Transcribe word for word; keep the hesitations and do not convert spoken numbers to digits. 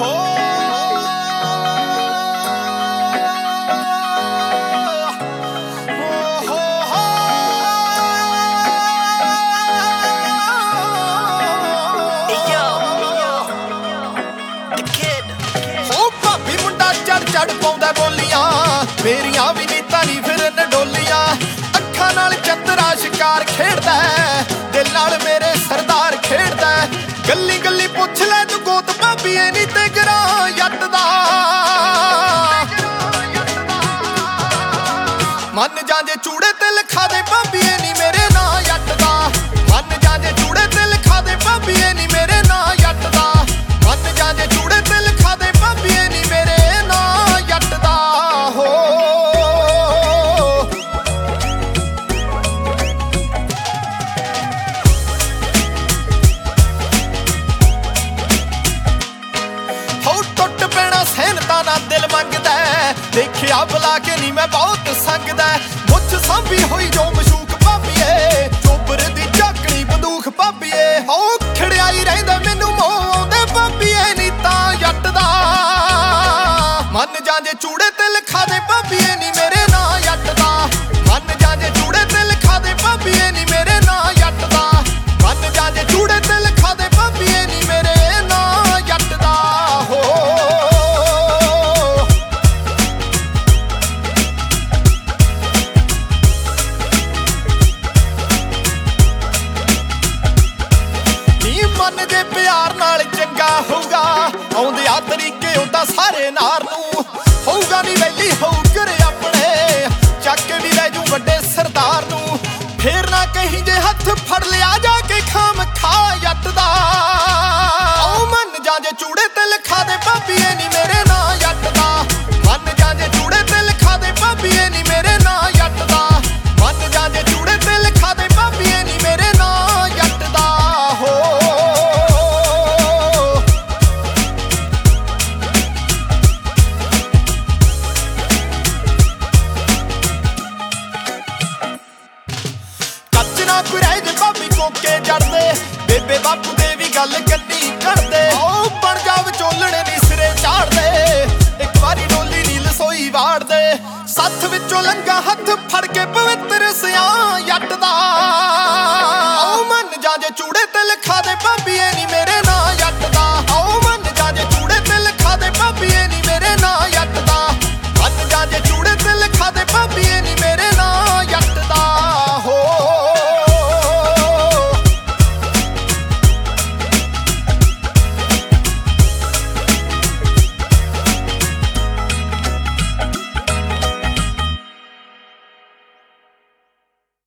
ਚੜ ਪਾਉਂਦਾ ਬੋਲੀਆਂ ਮੇਰੀਆਂ ਵੀ ਨੀਤਾਂ ਨੀ ਫਿਰ ਨਡੋਲੀਆਂ ਅੱਖਾਂ ਨਾਲ ਚੰਦਰਾ ਸ਼ਿਕਾਰ ਖੇਡਦਾ ਦਿਲ ਨਾਲ ਮੇਰੇ ਸਰਦਾਰ ਖੇਡਦਾ ਗੱਲੀ ਗੱਲੀ ਪੁੱਛ ਲੈ ਤੂੰ ਗੋਤ ਭਾਬੀਏ ਨੀ ਤੇ ਗਰਾਂ ਜੱਟ ਦਾ ਮੰਨ ਜਾਂ ਜੇ ਚੂੜੇ ਤੇ ਲਿਖਾ ਦੇ ਭਾਬੀਏ ਨੀ ਮੇਰੇ ਨਾਂ ਜੱਟ ਦਾ ਮੰਨ ਜਾਂ ਜੇ ਚੂੜੇ ਤੇ ਲਿਖਾ ਦੇ ਭਾਬੀਏ ਨੀ ਮੇਰੇ ਨਾਂ ਜੱਟ ਦਾ ਮੰਨ ਜਾਂ ਜੇ ਚੂੜੇ ਤੇ ਲਿਖਾ ਦੇ ਭਾਬੀਏ ਨੀ ਮੇਰੇ ਦਿਲ ਮੰਗਦਾ ਦੇਖਿਆ ਬੁਲਾ ਕੇ ਨੀ ਮੈਂ ਬਹੁਤ ਸੰਗਦਾ ਮੁੱਛ ਸਾਂਭੀ ਹੋਈ ਜੋ ਮਸ਼ੂਕ ਭਾਬੀਏ ਚੋਬਰ ਦੀ ਝਾਕਣੀ ਬੰਦੂਕ ਭਾਬੀਏ ਹੋ ਖੜਿਆਈ ਰਹਿੰਦਾ ਮੈਨੂੰ ਮੋਹ ਆਉਂਦੇ ਭਾਬੀਏ ਨੀ ਤਾਂ ਜੱਟ ਦਾ ਮੰਨ ਜਾਂ ਜੇ ਚੂੜੇ ਤੇ ਲਿਖਾ ਦੇ ਭਾਬੀਏ ਨੀ ਮੇਰੇ ਨਾਂ ਜੱਟ ਦਾ ਮੰਨ ਜਾਂ ਜੇ ਚੂੜੇ ਤੇ ਲਿਖਾ ਦੇ ਭਾਬੀਏ ਨੀ ਮੇਰੇ ਨਾਂ ਜੱਟ ਦਾ ਮੰਨ ਜਾਂ ਜੇ ਚੂੜੇ ਤੇ ਲਿਖਾ ਦੇ ਭਾਬੀਏ ਨੀ ਮੇਰੇ ਨਾਂ ਜੱਟ ਦਾ ਹੋ ਮਨ ਦੇ ਪਿਆਰ ਨਾਲ ਚੰਗਾ ਹੋਊਗਾ ਆਉਂਦੇ ਆ ਤਰੀਕੇ ਹੁੰਦਾ ਸਾਰੇ ਨਾਰ ਨੂੰ ਹੋਊਗਾ ਨੀ ਵੈਲੀ ਹੋਊ ਘਰੇ ਆਪਣੇ ਚੱਕ ਕੇ ਵੀ ਲੈ ਜੂ ਵੱਡੇ ਸਰਦਾਰ ਨੂੰ ਫੇਰ ਨਾ ਕਹੀਂ ਜੇ ਹੱਥ ਫੜ ਲਿਆ ਜਾ ਕੇ ਖਾਮ ਖਾ ਜੱਟ ਦਾ ਆਉ ਮੰਨ ਜਾਂ ਜੇ ਚੂੜੇ ਤੇ ਲਿਖਾ ਦੇ ਭਾਬੀਏ ਨੀ ਮੇਰੇ ਨਾਂ ਜੱਟ ਦਾ ਮੰਨ ਜਾਂ ਜੇ ਚੂੜੇ ਤੇ ਲਿਖਾ ਦੇ ਭਾਬੀਏ ਨੀ ਮੇਰੇ ਨਾਂ ਜੱਟ ਦਾ ਮੰਨ ਜਾਂ ਜੇ ਚੂੜੇ ਤੇ ਲਿਖਾ ਦੇ ਭਾਬੀਏ ਨੀ ਮੇਰੇ ਨਾਂ ਜੱਟ ਦਾ ਹੋ ਕੋਕੇ ਜੜਦੇ ਬੇਬੇ ਬਾਪੂ ਦੇ ਵੀ ਗੱਲ ਕੰਨੀ ਕਰਦੇ ਓ ਬਣ ਜਾ ਵਿਚੋਲਣੇ ਨੀ ਸਿਰੇ ਚਾੜਦੇ ਇੱਕ ਵਾਰੀ ਡੋਲੀ ਨੀ ਲਸੋਈ ਵਾੜਦੇ ਸੱਥ ਵਿੱਚੋਂ ਲੰਗਾ ਹੱਥ ਫੜ ਕੇ ਪਵਿੱਤਰ ਸਿਆਂ ਜੱਟ ਦਾ ਓ ਮੰਨ ਜਾਂ ਜੇ ਚੂੜੇ ਤੇ ਲਿਖਾ ਦੇ ਭਾਬੀ